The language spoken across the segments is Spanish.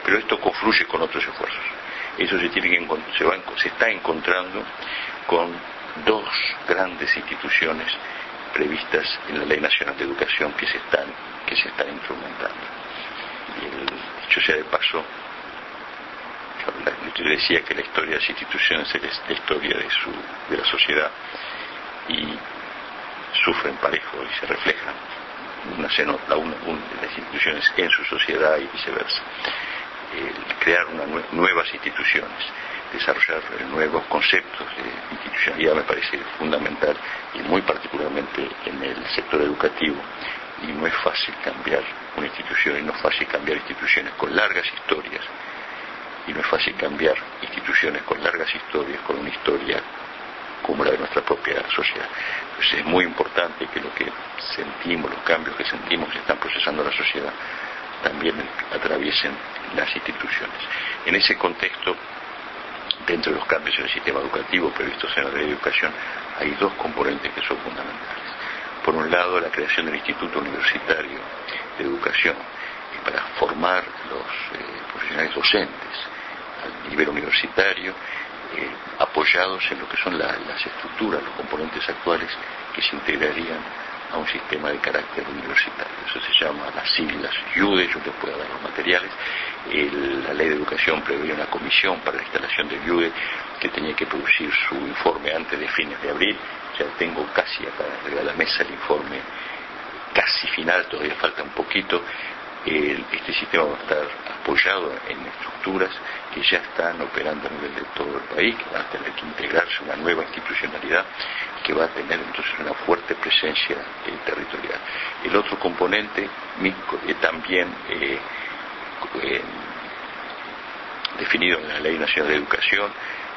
Pero esto confluye con otros esfuerzos. Eso se está encontrando con dos grandes instituciones previstas en la Ley Nacional de Educación que se están instrumentando. Y dicho sea de paso, yo decía que la historia de las instituciones es la historia de la sociedad, y sufren parejo y se reflejan las instituciones en su sociedad y viceversa. Crear nuevas instituciones, desarrollar nuevos conceptos de institucionalidad me parece fundamental, y muy particularmente en el sector educativo. Y no es fácil cambiar una institución, y no es fácil cambiar instituciones con largas historias, y no es fácil cambiar instituciones con largas historias con una historia como la de nuestra propia sociedad. Entonces es muy importante que lo que sentimos, los cambios que sentimos que están procesando la sociedad, también atraviesen las instituciones. En ese contexto, dentro de los cambios en el sistema educativo previstos en la Ley de Educación, hay dos componentes que son fundamentales. Por un lado, la creación del Instituto Universitario de Educación, para formar los profesionales docentes al nivel universitario, apoyados en lo que son las estructuras, los componentes actuales que se integrarían a un sistema de carácter universitario. Eso se llama las siglas IUDE, yo les puedo dar los materiales. La Ley de Educación preveía una comisión para la instalación del IUDE que tenía que producir su informe antes de fines de abril. Ya tengo casi acá arriba de la mesa el informe casi final, todavía falta un poquito. Este sistema va a estar apoyado en estructuras que ya están operando a nivel de todo el país, que va a tener que integrarse una nueva institucionalidad, que va a tener entonces una fuerte presencia territorial. El otro componente también definido en la Ley Nacional de Educación,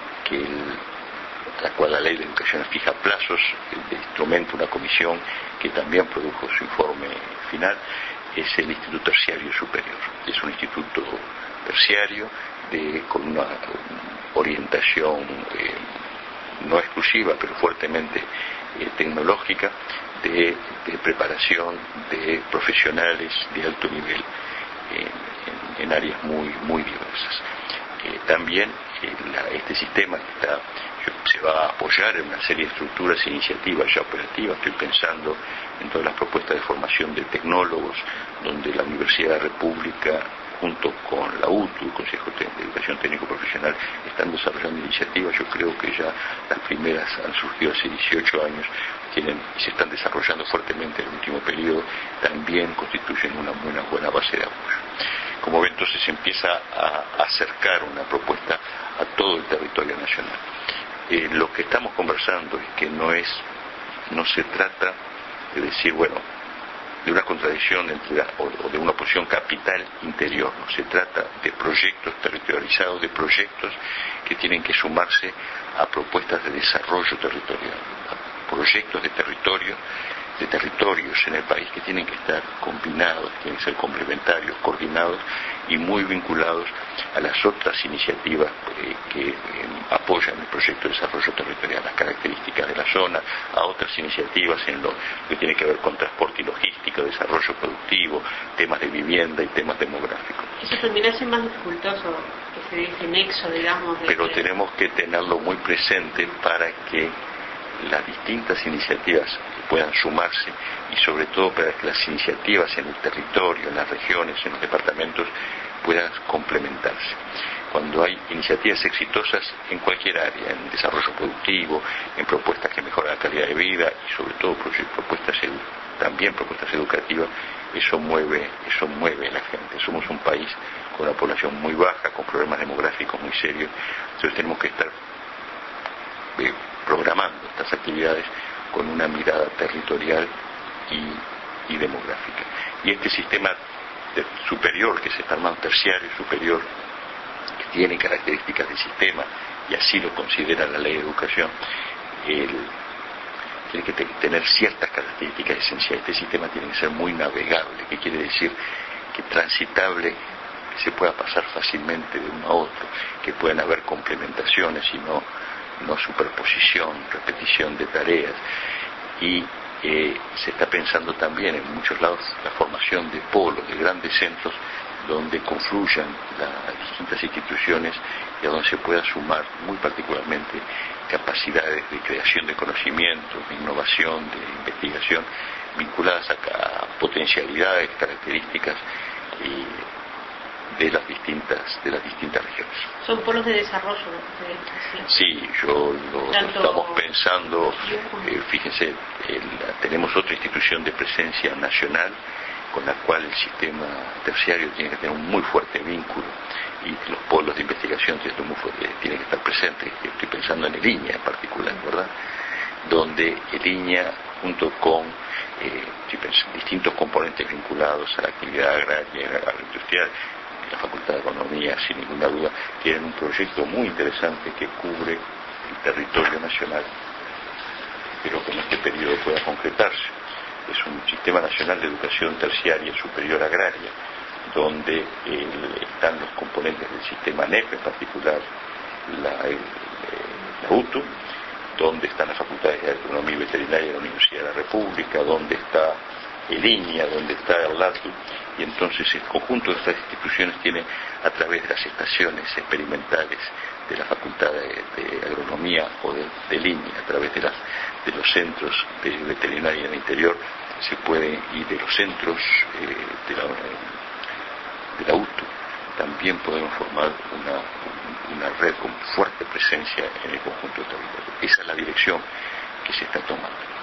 la cual la Ley de Educación fija plazos, instrumenta una comisión que también produjo su informe final, es el Instituto Terciario Superior. Es un instituto terciario con una orientación no exclusiva, pero fuertemente tecnológica, de preparación de profesionales de alto nivel en áreas muy, muy diversas. También este sistema se va a apoyar en una serie de estructuras e iniciativas ya operativas. Estoy pensando en todas las propuestas de formación de tecnólogos, donde la Universidad de la República, junto con la UTU, el Consejo de Educación Técnico Profesional, están desarrollando iniciativas. Yo creo que ya las primeras han surgido hace 18 años, y se están desarrollando fuertemente en el último periodo, también constituyen una buena base de apoyo. Como ven, entonces se empieza a acercar una propuesta a todo el territorio nacional. Lo que estamos conversando es que no se trata de decir, bueno, de una contradicción o de una oposición capital interior, no se trata de proyectos territorializados, de proyectos que tienen que sumarse a propuestas de desarrollo territorial, a proyectos de territorios en el país que tienen que estar combinados, tienen que ser complementarios, coordinados y muy vinculados a las otras iniciativas que apoyan el proyecto de desarrollo territorial, las características de la zona, a otras iniciativas en lo que tiene que ver con transporte y logística, desarrollo productivo, temas de vivienda y temas demográficos. Eso termina siendo más dificultoso, que se dé ese nexo, digamos. Pero tenemos que tenerlo muy presente para que las distintas iniciativas puedan sumarse, y sobre todo para que las iniciativas en el territorio, en las regiones, en los departamentos puedan complementarse. Cuando hay iniciativas exitosas en cualquier área, en desarrollo productivo, en propuestas que mejoran la calidad de vida y sobre todo también propuestas educativas, eso mueve a la gente. Somos un país con una población muy baja, con problemas demográficos muy serios, entonces tenemos que estar programando estas actividades con una mirada territorial y demográfica. Y este sistema superior que se está armando, terciario y superior, que tiene características de sistema, y así lo considera la Ley de Educación, tiene que tener ciertas características esenciales. Este sistema tiene que ser muy navegable, que quiere decir que transitable, que se pueda pasar fácilmente de uno a otro, que puedan haber complementaciones y no superposición, repetición de tareas. Y se está pensando también en muchos lados la formación de polos, de grandes centros donde confluyan distintas instituciones y a donde se pueda sumar muy particularmente capacidades de creación de conocimiento, de innovación, de investigación, vinculadas a potencialidades, características de las distintas regiones. Son polos de desarrollo, ¿no? Sí, lo estamos pensando. Fíjense, tenemos otra institución de presencia nacional con la cual el sistema terciario tiene que tener un muy fuerte vínculo, y los polos de investigación tienen que estar presentes. Estoy pensando en el INEA en particular, ¿verdad? Donde el INEA, junto con distintos componentes vinculados a la actividad agraria, agroindustrial, la Facultad de Economía, sin ninguna duda, tienen un proyecto muy interesante que cubre el territorio nacional. Espero que en este periodo pueda concretarse. Es un sistema nacional de educación terciaria superior agraria, donde están los componentes del sistema NEP, en particular la UTU, donde están las facultades de agronomía y veterinaria de la Universidad de la República, donde está el INEA, donde está el LATU, y entonces el conjunto de estas instituciones tiene, a través de las estaciones experimentales de la Facultad de Agronomía o del INEA, a través de los centros de veterinaria en el interior, se pueden, y de los centros de la UTU, también podemos formar una red con fuerte presencia en el conjunto del territorio. Esa es la dirección que se está tomando.